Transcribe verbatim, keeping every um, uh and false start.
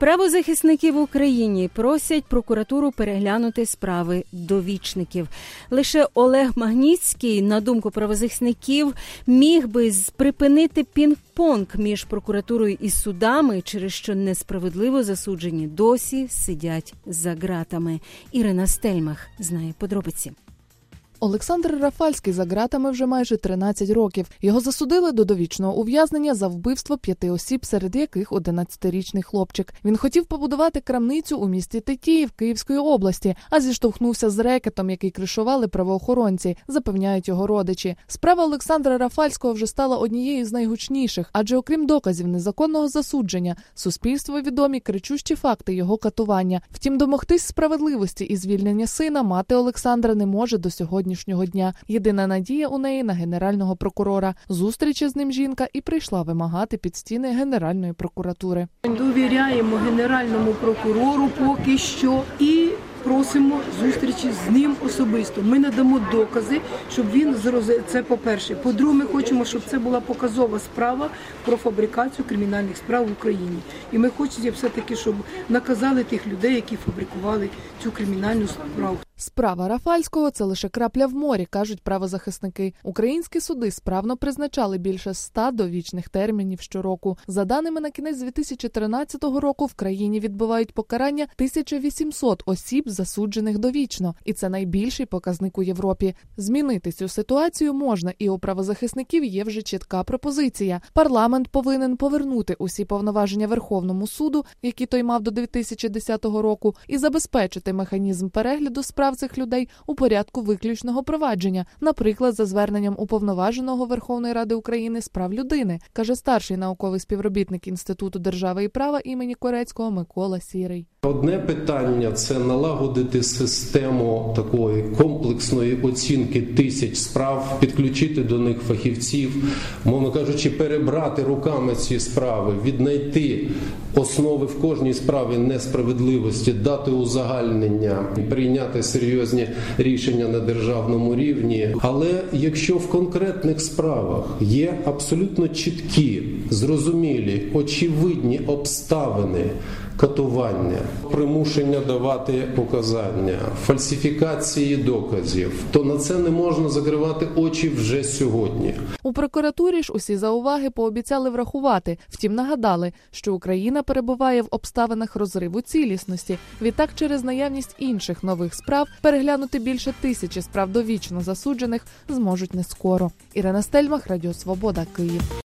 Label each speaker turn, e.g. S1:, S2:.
S1: Правозахисники в Україні просять прокуратуру переглянути справи довічників. Лише Олег Магнітський, на думку правозахисників, міг би припинити пінг-понг між прокуратурою і судами, через що несправедливо засуджені досі сидять за ґратами. Ірина Стельмах знає подробиці.
S2: Олександр Рафальський за ґратами вже майже тринадцять років. Його засудили до довічного ув'язнення за вбивство п'яти осіб, серед яких одинадцятирічний хлопчик. Він хотів побудувати крамницю у місті Тетіїв Київської області, а зіштовхнувся з рекетом, який кришували правоохоронці, запевняють його родичі. Справа Олександра Рафальського вже стала однією з найгучніших, адже окрім доказів незаконного засудження, суспільству відомі кричущі факти його катування. Втім, домогтись справедливості і звільнення сина мати Олександра не може до сьогодні. Дня. Єдина надія у неї на генерального прокурора. Зустрічі з ним жінка і прийшла вимагати під стіни Генеральної прокуратури.
S3: Довіряємо генеральному прокурору поки що і просимо зустрічі з ним особисто. Ми надамо докази, щоб він зрозумів. Це по-перше. По-друге, ми хочемо, щоб це була показова справа про фабрикацію кримінальних справ в Україні. І ми хочемо все-таки, щоб наказали тих людей, які фабрикували цю кримінальну справу.
S2: Справа Рафальського – це лише крапля в морі, кажуть правозахисники. Українські суди справно призначали більше ста довічних термінів щороку. За даними на кінець дві тисячі тринадцятого року, в країні відбувають покарання тисяча вісімсот осіб, засуджених довічно. І це найбільший показник у Європі. Змінити цю ситуацію можна, і у правозахисників є вже чітка пропозиція. Парламент повинен повернути усі повноваження Верховному суду, які той мав до дві тисячі десятого року, і забезпечити механізм перегляду справ цих людей у порядку виключного провадження, наприклад, за зверненням уповноваженого Верховної Ради України з прав людини, каже старший науковий співробітник Інституту держави і права імені Корецького Микола Сірий.
S4: Одне питання – це налагодити систему такої комплексної оцінки тисяч справ, підключити до них фахівців, мовно кажучи, перебрати руками ці справи, віднайти основи в кожній справі несправедливості, дати узагальнення, прийняти серйозні рішення на державному рівні. Але якщо в конкретних справах є абсолютно чіткі, зрозумілі, очевидні обставини катування, примушення давати показання, фальсифікації доказів, то на це не можна закривати очі вже сьогодні.
S2: У прокуратурі ж усі зауваги пообіцяли врахувати. Втім, нагадали, що Україна перебуває в обставинах розриву цілісності. Відтак, через наявність інших нових справ, переглянути більше тисячі справ довічно засуджених зможуть не скоро. Ірина Стельмах, Радіо Свобода, Київ.